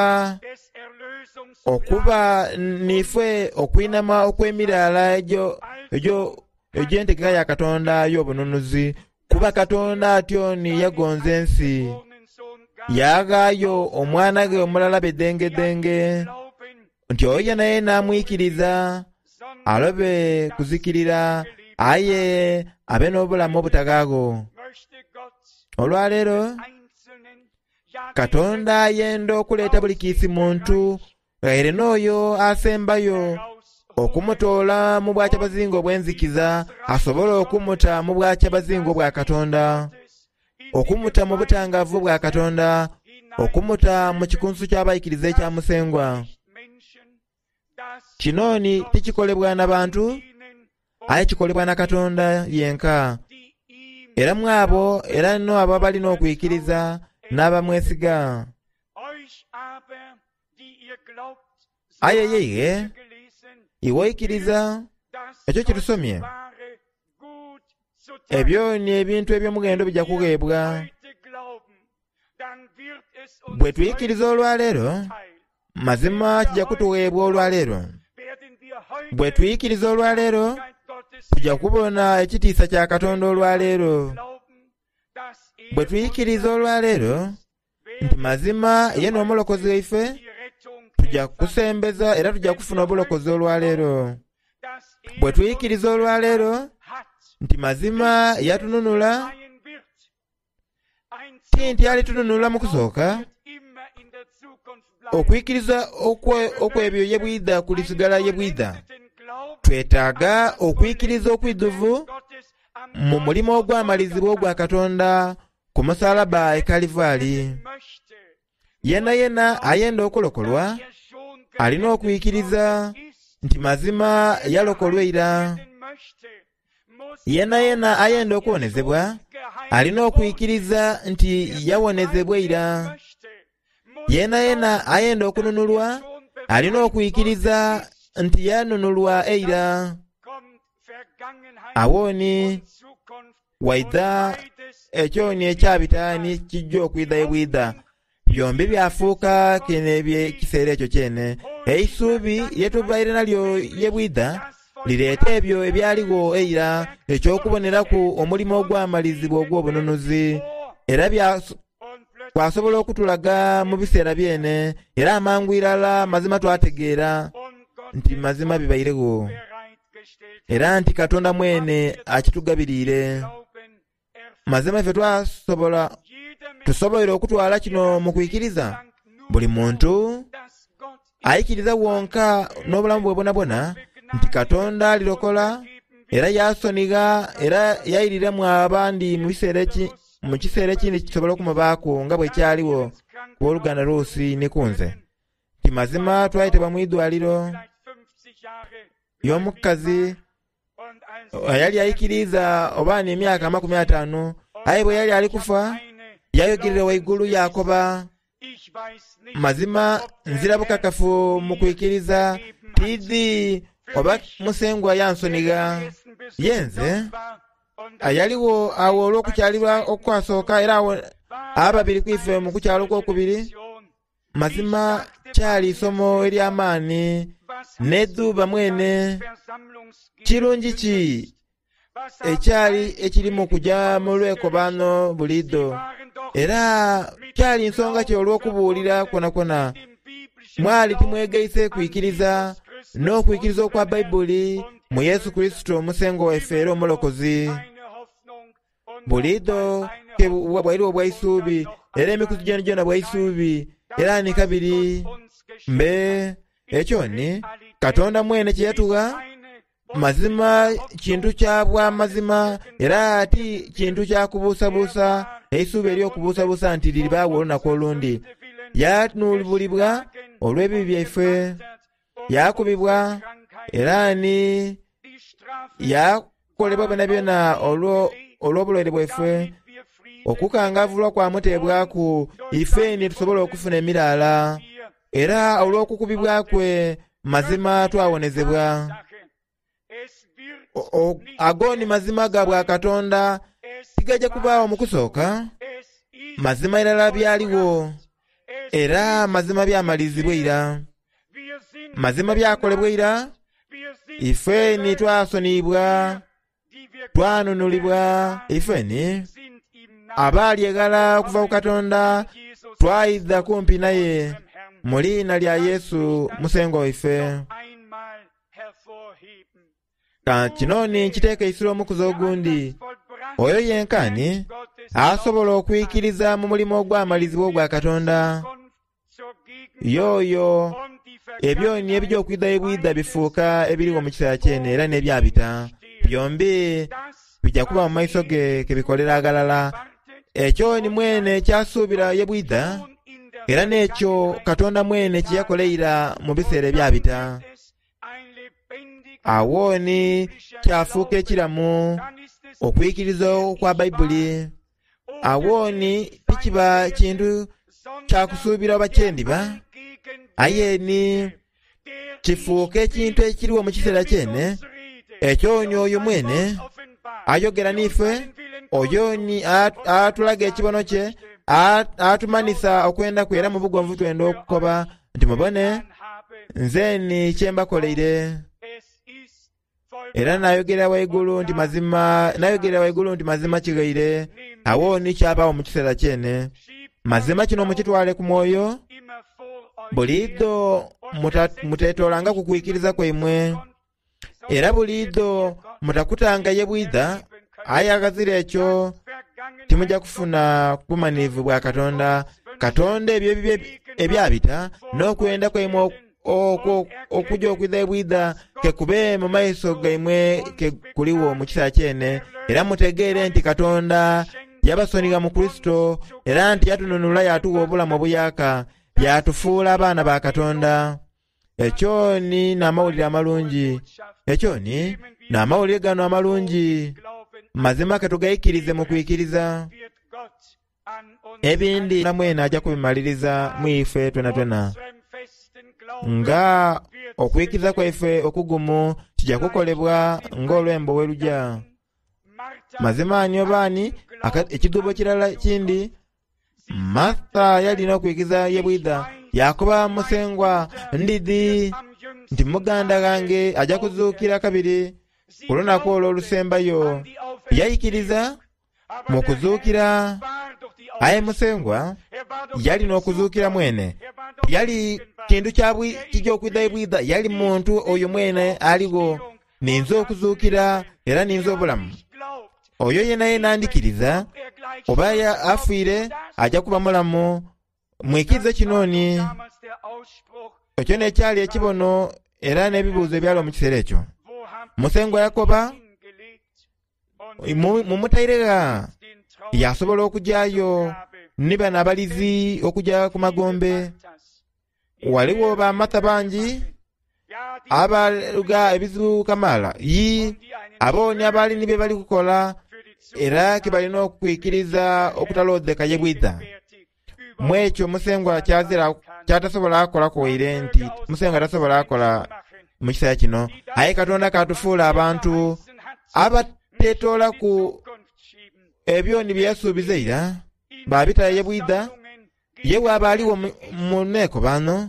okuba nife okwinama okw'emiraala egy'entegeka ya Katonda y'obununuzi, kuba Katonda atyoni yagonza ensi, yaagaayo omwana ge omulala beddengedenge, nti oyo naye n'amwikiriza alobe kuzikirira, aye abe n'obulamu obutagaago. Olwaleero Katonda ayenda okuleeta buli kiisi muntu, era n'oyo asembayo okumutoola mu bwakyabazinga obw'enzikiza asobole okumuta mu bwakyabazinga obwa Katonda, okumuta mu butangavu bwa Katonda, okumuta mu kikunsu ky'abayikiriza ekya Musengwa. Kino tikikolebwa n'abantu, aye kikolebwa na Katonda yenka. Era mu abo, era no abo balina okuyikiriza n'abamwesiga. Aye yeye iwoyikiriza ekyo kitusomye. Ebyo ni ebintu eby'omugendo bijja kugeebwa. Bwe tuyikiriza olwaleero, mazima kijja kutuweebwa olwaleero. Bwe tuyikiriza olwaleero, tujja kubona ekitiisa kya Katonda olwaleero. Bwe tuyikiriza olwaleero nti mazima ye n'omulokozi waffe, tujja kusembeza era tujja kufuna obulokozi olwaleero. Bwe tuyikiriza olwaleero nti mazima yatununula, nti alitununula mu kusooka, okuyikiriza okwebyo ye bwidda kulisigala ye bwidda. Twetaaga okuyikiriza okwidduvu mu mulimu ogw'amalizibwa ogwa Katonda ku musalaba e Kalivaali. Yenna ayenda okulokolwa alina okuyikiriza nti mazima yalokolwa era. Yenna ayenda okuwonezebwa alina okuyikiriza nti yawonezebwa era. Yenna ayenda okununulwa alina okuyikiriza nti yanunulwa era. Awoni waidha ekyoni ekyabitaani kijja okwidha ebwidha. Byombi byafuuka kene kiseera ekyo kyene. Eisuubi lyetubaire nalyo yebwidha lireeta ebyo ebyaliwo era, ekyokuboneraku omulimu ogw'amalizibwa ogw'obununuzi, era twasobola okutulaga mu biseera byene, era amangu irala mazima twategeera nti mazima bibairewo, era nti Katonda mwene akitugabirire. Mazima ffe tusobola okutwala kino mu kuyikiriza. Buli muntu ayikiriza wonka n'obulamu bwe bwona nti Katonda alirokola, era yasoniga, era yayirira mu abandi mu kiseera ekindi kisobola okumubaako nga bwe kyaliwo ku Oluganda Luusi ne kunze. Nti mazima twayitibwa mu iddwaliro y'omukazi yali ayikiriza obaana emyaka 50, aye bwe yali ali kufa yayogerera waigulu Yakoba. Mazima nzira bukakafu mu kuyikiriza tiddi oba Musengwa yansoniga yenze ayaliwo awo olw'okukyalibwa okwasooka, era awo ababiri kwife mu kukyalo kwokubiri. Mazima kyali isomo ery'amaani n'edduuba mwene. Kirungi ki ekyali ekirimu kujja mu lwekobaano buliddo, era kyali nsonga ki olw'okubuulira kwonakona mwali timwegayise kuyikiriza n'okuyikiriza okwa Bayibuli mu Yesu Kristo Omusengwa waffe era omulokozi. Buliddo bwairiwo bwaisuubi, era emikutu gyona bwaisuubi, era ni kabiri mbe ekyoni Katonda mwene kye yatuwa mazima kintu kya bwamazima, era ati kintu kya kubuusabuusa. Eisuubi ery'okubuusabuusa nti liribaawo olunaku olundi. Yatunulibulibwa olw'ebibi byaffe, yakubibwa, era ni yakolebwa byonna olw'obulwaire bwaffe. Okukangavulwa kwamuteebwaku ife ni tusobola okufuna emiraala, era olw'okukubibwa kwe mazima twawonezebwa. Agoni mazima ga bwa Katonda tigajja kubaawo mu kusooka. Mazima irala byaliwo, era mazima byamalizibwa era. Mazima byakolebwa era. Ife ni twasonibwa, twanunulibwa. Ife ni abalyegala okuva ku Katonda twayidda kumpi naye mu liina lya Yesu Musengwa waffe. Kino nkiteeka isiro omukuzi ogundi, oyo yenkani asobola okuyikiriza mu mulimu ogw'amalizibwa ogwa Katonda, y'oyo ebyoni eby'okwidda ebwidda bifuuka ebiriwo mu kiseera kyene era n'ebyabita byombi bijja kuba mu maiso ge kebikolera agalala. Ekyoni mwene kyasuubira yebwidda era n'ekyo Katonda mwene kye yakoleera mu biseera ebyabita. Awooni kyafuuka ekiramu okuyikiriza kwa Bayibuli. Awooni tikiba kintu kyakusuubira oba kyendiba, ayeni kifuuka ekintu ekiriwo mu kiseera kyene. Ekyoni oyo mwene ayogera n'ife, oyoni atulaga ekibono kye, atumanisa okwenda kwe era mu bugonvu twenda okukoba nti mubone nzeni kyembakoleire. Era nayogera waigulu nti mazima kigaire. Awooni kyabaawo mu kiseera kyene. Mazima kino mukitwale ku mwoyo, buliido muteetoolanga kukwikiriza kwaimwe, era buliido mutakutanga yebwidda. Ayagazira ekyo timujja kufuna bumaniivu bwa Katonda. Katonda ebyo ebyabita n'okwenda kwaimwe okujja okwidda ebwidda kekube mu maiso gaimwe kekuliwo mu kiseera kyene. Era mutegeere nti Katonda yabasoniga mu Kristo, era nti yatununula yatuwa obulamu obuyaka, yatufuula abaana ba Katonda. Ekyoni n'amawulire amalungi. Ekyoni n'amawulire gano amalungi. Mazima ketugayikirize mu kwikiriza. Ebindi namwena ajja kubimaliriza mu ife twena. Nga okwikiriza kwaife okugumu kijja kukolebwa ng'olwembo we lujja. Mazima anyo baani ekidubo kirala kindi. Martha yalina okwikiriza yebwidda. Yakoba musengwa ndidi nti muganda gange ajja kuzuukira kabiri ku lunaku olw'olusembayo. Yayikiriza mu kuzuukira. Aye musengwa yalina okuzuukira mwene. Yali kintu kijja okwidda ebwidda. Yali muntu oyo mwene aliwo, ninza okuzuukira era ninza obulamu. Oyo yenaye nandikiriza oba afiire ajja kuba mulamu. Mwikirize kinooni. Ekyo nekyali ekibono era n'ebibuuzo ebyaliwo mu kiseera ekyo. Musengwa Yakoba mumutairega yasobola okujjayo ne bano abalizi okujja ku magombe. Waliwo bamatha bangi abaluga ebizibu kamala abooni abaali nibye bali kukola era kebalina okwikiriza okutaloodeka yebwidda. Mwekyo musengwa kyatasobola akola kuwaire nti musengwa tasobola akola mu kiseera kino. Aye Katonda katufuula abantu abateetoola ku ebyoni bye yasuubiza era babita yebwidda. Ye bw'aba aliwo mu nneeko bano,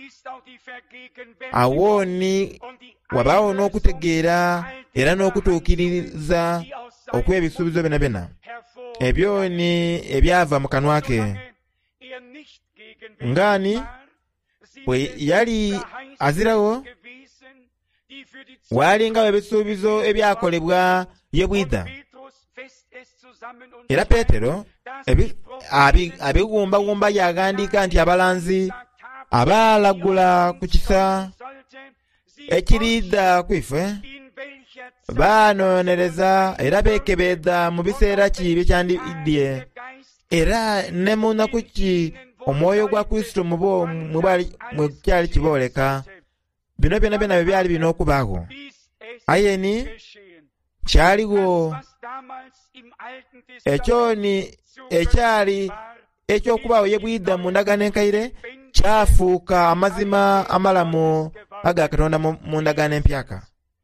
awooni wabaawo n'okutegeera era n'okutuukiriza okw'ebisuubizo byonna ebyoni ebyava mu kanwa ke. Ngaani bwe yali azirawo waalingawo ebisuubizo ebyakolebwa yebwidda. Era Peetero abigumbagumba yagandiika nti abalanzi abaalagula ku kisa ekiriidda kwife baanonereza era beekebedda mu biseera ki byekyandidye, era ne mu nnaku ki omwoyo gwa Kristo mwe kyali kibooleka. Bino byonna bye byali birina okubaawo. Ayeni kyaliwo ekyoni ekyali eky'okubaawo yebwidda mu ndagaano enkaire kyafuuka amazima amalamu aga Katonda mu ndagaano empyaka.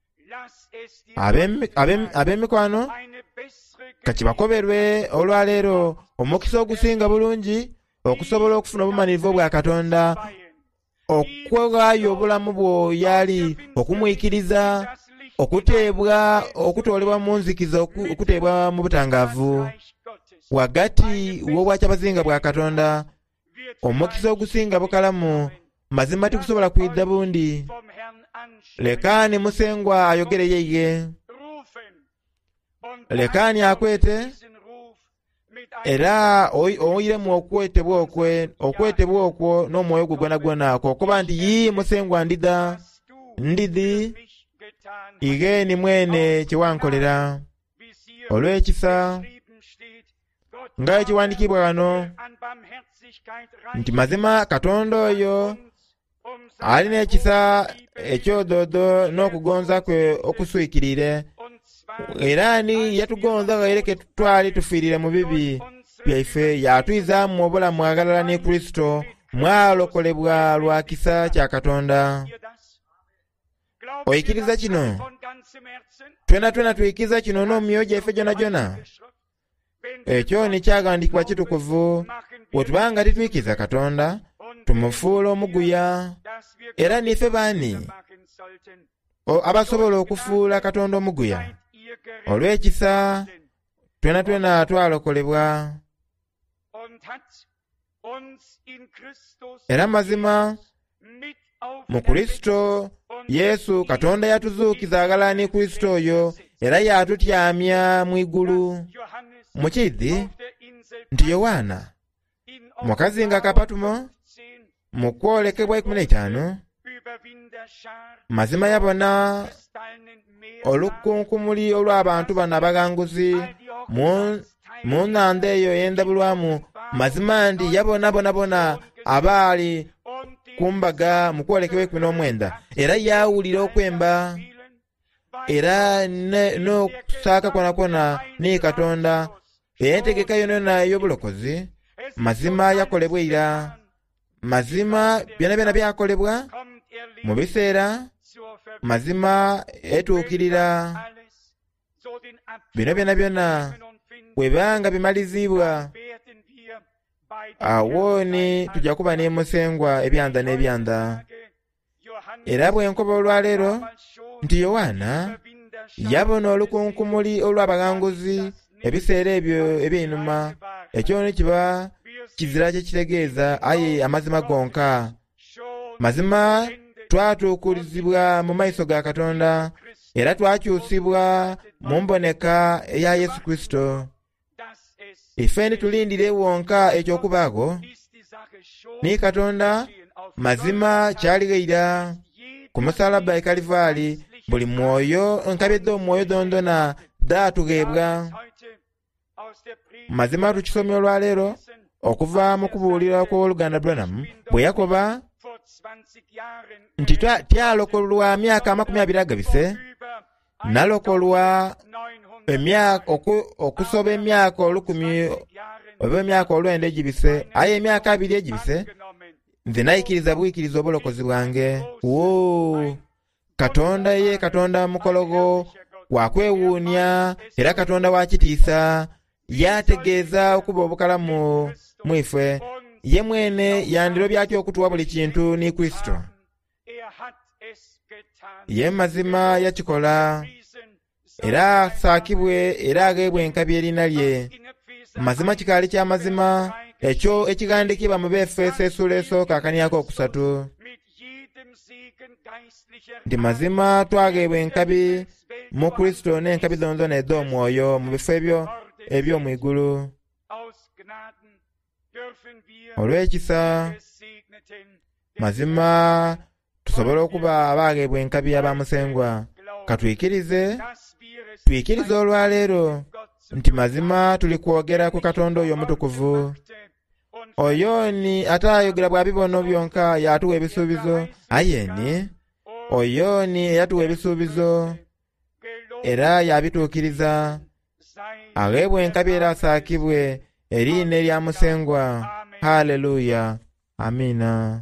Ab'emikwano kakibakoberwe olwaleero omukisa ogusinga bulungi okusobola okufuna obumanyirivu bwa Katonda, okwewaayo obulamu bwo yali okumwikiriza, okutoolebwa mu nzikiza, okuteebwa mu butangaavu wagati w'obwakyabazinga bwa Katonda. Omukisa ogusinga bukalamu mazima tikusobola kwidda bundi. Lekaani musengwa ayogere yeye, lekaani akwete era oyiremu okwetebwa okwo n'omwoyo gwe gwona kokuba nti yi musengwa ndidi igeni mwene kyewankolera olw'ekisa nga ekiwandiikibwa wano nti mazima Katonda oyo alina ekisa ekyodoodo n'okugonza kwe okuswikirire, era ni yatugonza gaireke twali tufiirire mu bibi byaife, yatuyizaamu obulamu agalala ne Kristo, mwalokolebwa lwa kisa kya Katonda. Oyikiriza kino? Twena tuyikiriza kino n'omumyoyo gyaife gyona. Ekyo nikyagandikibwa kitukuvu, bwe tubanga tituyikiriza Katonda tumufuula omuguya. Era nife baani abasobola okufuula Katonda omuguya? Olw'ekisa twena twalokolebwa. Era mazima mu Kristo Yesu Katonda yatuzuukiza agalala ne Kristo oyo, era yatutyamya mu igulu. Mukizi nti Yowaana mukazi nga Kapatumo mu kwolekebwa 15 mazima yabona olukunkumuli olw'abantu bano abaganguzi mu nnanda eyo ey'endabulwamu. Mazima ndi yabona abaali kumbaga mu kwolekebwa 19, era yawulira okwemba era n'okusaaka kwona ne Katonda, entegeka yonna ey'obulokozi. Mazima yakolebwa era mazima byona byakolebwa mu biseera mazima etuukirira. Bino byona bwe banga bimalizibwa, awo ni tujja kuba n'emusengwa ebyanda n'ebyanda. Era bwenkoba olwaleero nti Yowaana yabona olukunkumuli olw'abaganguzi ebiseera ebyo eby'enuma. Ekyo ne kiba kizira kye kitegeeza, aye amazima gonka. Mazima twatuukulizibwa mu maiso ga Katonda, era twakyusibwa mu mboneka eya Yesu Kristo. Ife nitulindire wonka eky'okubaago ni Katonda. Mazima kyaligaira ku musalaba e Kalivaali, buli mwoyo nkabidde omwoyo dondona daatugeebwa. Mazima tukisomye olwaleero okuva mu kubuulira kw'oluganda Branham bwe yakoba nti tyalokolwa myaka 20 agabise, nalokolwa okusoba emyaka 1000 oba emyaka 9 egibise, aye emyaka 2 egibise nze nayikiriza bwikiriza obulokozi bwange. Katonda ye Katonda mukologo wakwewuunya, era Katonda wakitiisa, yategeeza okuba obukalamu mwife. Ye mwene yandirobya atya okutuwa buli kintu ni Kristo. Ye mazima yakikola, era asaakibwe era ageebwe enkabi erinnya lye. Mazima kikaali kya mazima ekyo ekigandikibwa mu Befeso essula esooka akaniako 3 nti mazima twageebwa enkabi mu Kristo n'enkabi zonna ez'omwoyo mu bifo ebyo eby'omu igulu. Olw'ekisa mazima tusobole okuba abaageebwa enkabi y'abamusengwa. Katuyikirize olwaleero nti mazima tuli kwogera ku Katonda oyo omutukuvu. Oyo ni ate ayogera bwa bibono byonka, yatuwa ebisuubizo. Ayeni oyo ni eyatuwa ebisuubizo era yabituukiriza. Ageebwa enkabi era asaakibwe erinnya erya musengwa. Haleluya, amina.